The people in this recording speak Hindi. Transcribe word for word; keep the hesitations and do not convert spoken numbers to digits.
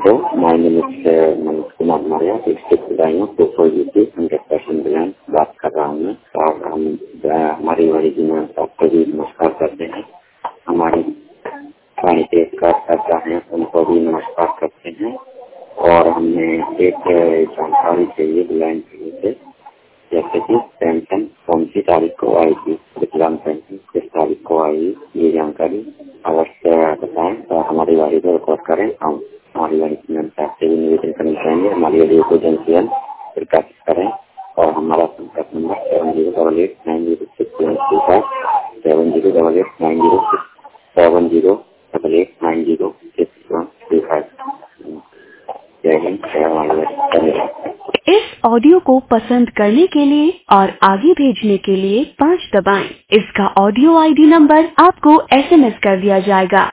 Hello, my name is Manoj Kumar Maurya, district Udaipur प्रोफोजिटी हंड्रेड परसेंट ब्रांड बात कर रहा हूँ और हम हमारी ओरिजिनल सबको भी नमस्कार करते हैं। हमारी क्लाइंट का करता है उनको भी नमस्कार करते हैं और हमने एक जानकारी चाहिए ब्लैंक से, जैसे कि पेंशन कौन सी तारीख को आएगी, विकलांग पेंशन किस तारीख को आएगी, ये जानकारी अवश्य बताएं और हमारी वारी को रिकॉर्ड करें। हम हमारी वारी से निवेदन करना चाहेंगे हमारी ऑडियो को जल्द से जल्द प्रकाशित करें और हमारा संपर्क number seven zero double eight nine zero six seven two five seven zero double eight nine zero six seven zero double eight nine zero six one two five. जय हिंद, जय धन्यवाद। इस ऑडियो को पसंद करने के लिए और आगे भेजने के लिए पाँच दबाएं। इसका ऑडियो आईडी नंबर आपको एसएमएस कर दिया जाएगा।